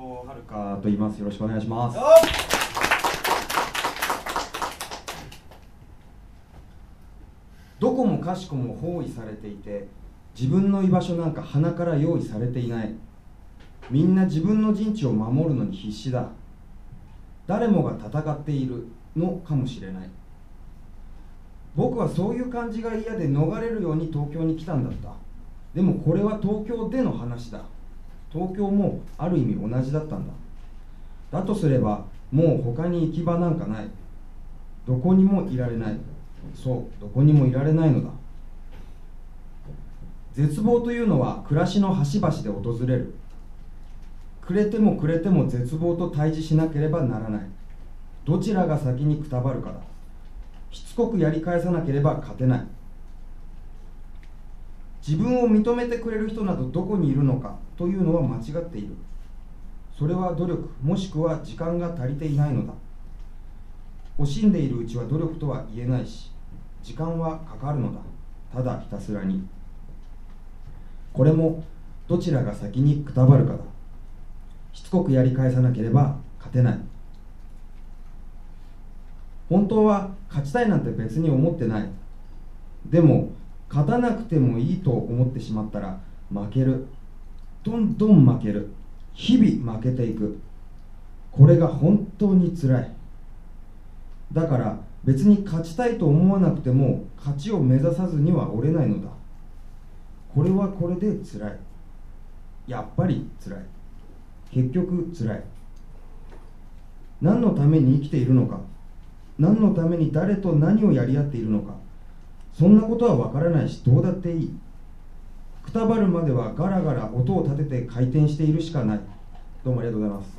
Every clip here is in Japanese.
はるかと言います。よろしくお願いします。どこもかしこも包囲されていて、自分の居場所なんか鼻から用意されていない。みんな自分の陣地を守るのに必死だ。誰もが戦っているのかもしれない。僕はそういう感じが嫌で逃れるように東京に来たんだった。でもこれは東京での話だ。東京もある意味同じだったんだ。だとすればもう他に行き場なんかない。どこにもいられない。そう、どこにもいられないのだ。絶望というのは暮らしの端々で訪れる。くれてもくれても絶望と対峙しなければならない。どちらが先にくたばるかだ。しつこくやり返さなければ勝てない。自分を認めてくれる人などどこにいるのかというのは間違っている。それは努力もしくは時間が足りていないのだ。惜しんでいるうちは努力とは言えないし、時間はかかるのだ。ただひたすらに。これもどちらが先にくたばるかだ。しつこくやり返さなければ勝てない。本当は勝ちたいなんて別に思ってない。でも勝たなくてもいいと思ってしまったら負ける。どんどん負ける。日々負けていく。これが本当につらい。だから別に勝ちたいと思わなくても勝ちを目指さずには折れないのだ。これはこれでつらい。やっぱりつらい。結局つらい。何のために生きているのか、何のために誰と何をやり合っているのか、そんなことは分からないし、どうだっていい。くたばるまではガラガラ音を立てて回転しているしかない。どうもありがとうございます。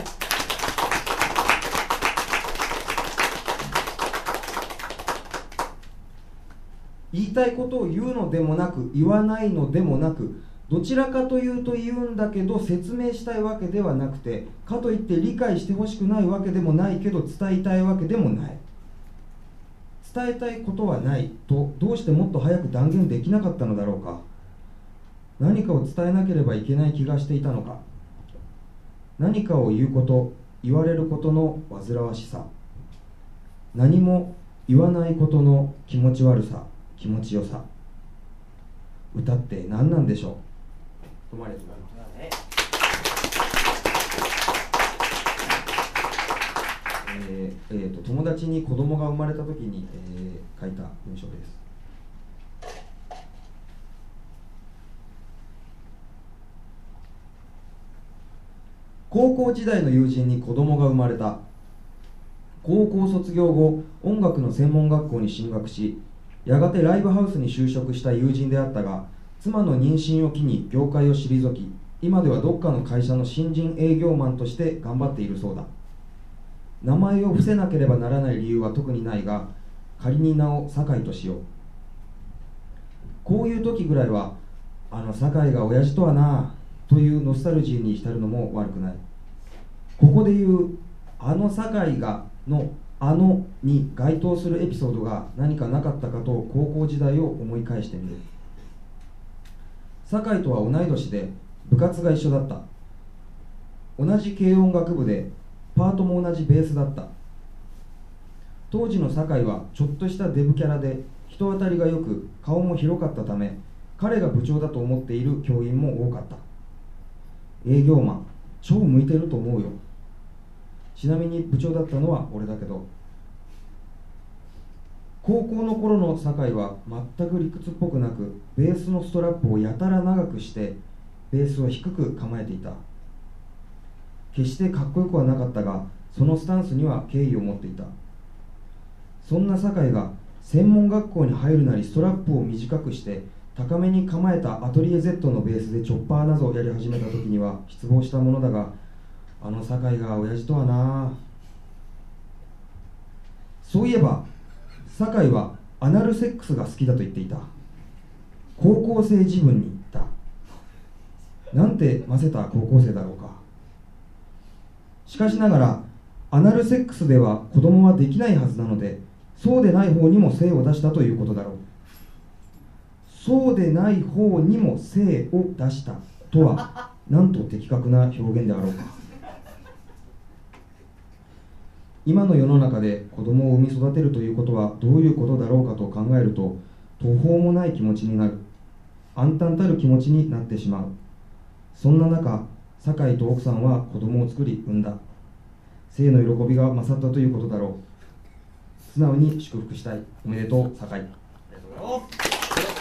言いたいことを言うのでもなく、言わないのでもなく、どちらかというと言うんだけど説明したいわけではなくて、かといって理解してほしくないわけでもないけど伝えたいわけでもない。伝えたいことはないとどうしてもっと早く断言できなかったのだろうか。何かを伝えなければいけない気がしていたのか。何かを言うこと、言われることの煩わしさ、何も言わないことの気持ち悪さ、気持ちよさ。歌って何なんでしょう。どうもありがとうございます。友達に子供が生まれた時に、書いた文章です。高校時代の友人に子供が生まれた。高校卒業後、音楽の専門学校に進学し、やがてライブハウスに就職した友人であったが、妻の妊娠を機に業界を退き、今ではどっかの会社の新人営業マンとして頑張っているそうだ。名前を伏せなければならない理由は特にないが、仮に名を酒井としよう。こういう時ぐらいは、あの酒井が親父とはなというノスタルジーに浸るのも悪くない。ここで言うあの酒井がのあのに該当するエピソードが何かなかったかと高校時代を思い返してみる。酒井とは同い年で部活が一緒だった。同じ軽音楽部でパートも同じベースだった。当時の酒井はちょっとしたデブキャラで人当たりがよく顔も広かったため、彼が部長だと思っている教員も多かった。営業マン、超向いてると思うよ。ちなみに部長だったのは俺だけど。高校の頃の酒井は全く理屈っぽくなく、ベースのストラップをやたら長くしてベースを低く構えていた。決してかっこよくはなかったが、そのスタンスには敬意を持っていた。そんな酒井が専門学校に入るなりストラップを短くして高めに構えたアトリエ Z のベースでチョッパーなどをやり始めた時には失望したものだが、あの酒井が親父とはな。そういえば酒井はアナルセックスが好きだと言っていた。高校生自分に言った。なんてませた高校生だろうか。しかしながらアナルセックスでは子供はできないはずなので、そうでない方にも精を出したということだろう。そうでない方にも精を出したとはなんと的確な表現であろうか。 今の世の中で子供を産み育てるということはどういうことだろうかと考えると、途方もない気持ちになる。暗淡たる気持ちになってしまう。そんな中、酒井と奥さんは子供を作り産んだ。生の喜びが勝ったということだろう。素直に祝福したい。おめでとう、酒井。ありがとうございます。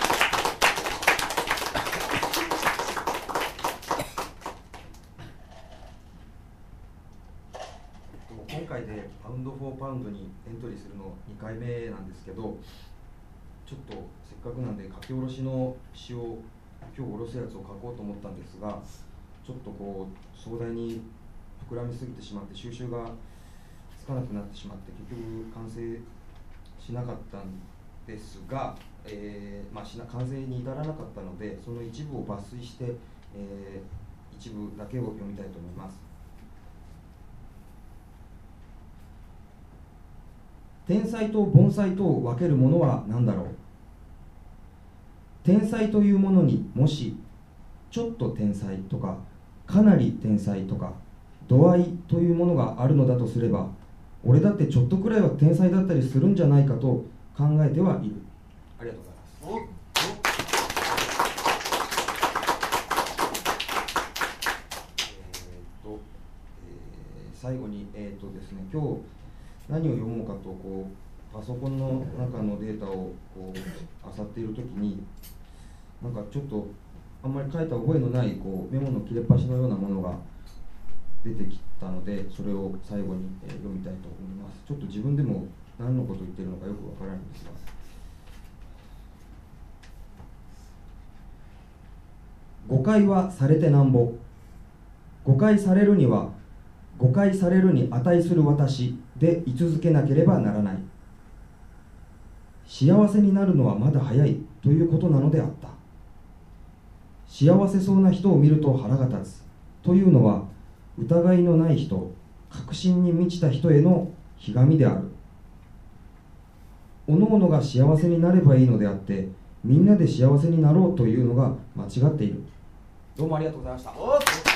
今回でパウンド・フォー・パウンドにエントリーするの2回目なんですけど、ちょっとせっかくなんで書き下ろしの詩を今日下ろすやつを書こうと思ったんですが、ちょっとこう壮大に膨らみすぎてしまって収集がつかなくなってしまって結局完成しなかったんですが、完成に至らなかったので、その一部を抜粋して、一部だけを読みたいと思います。天才と盆栽とを分けるものは何だろう。天才というものにもしちょっと天才とかかなり天才とか度合いというものがあるのだとすれば、俺だってちょっとくらいは天才だったりするんじゃないかと考えてはいる。ありがとうございます。最後にですね、今日何を読もうかとパソコンの中のデータを漁っているときに、なんかちょっとあんまり書いた覚えのないメモの切れっ端のようなものが出てきたので、それを最後に読みたいと思います。ちょっと自分でも何のことを言っているのかよくわからないんですが、誤解はされてなんぼ。誤解されるには誤解されるに値する私で居続けなければならない。幸せになるのはまだ早いということなのであった。幸せそうな人を見ると腹が立つというのは、疑いのない人、確信に満ちた人へのひがみである。おのおのが幸せになればいいのであって、みんなで幸せになろうというのが間違っている。どうもありがとうございました。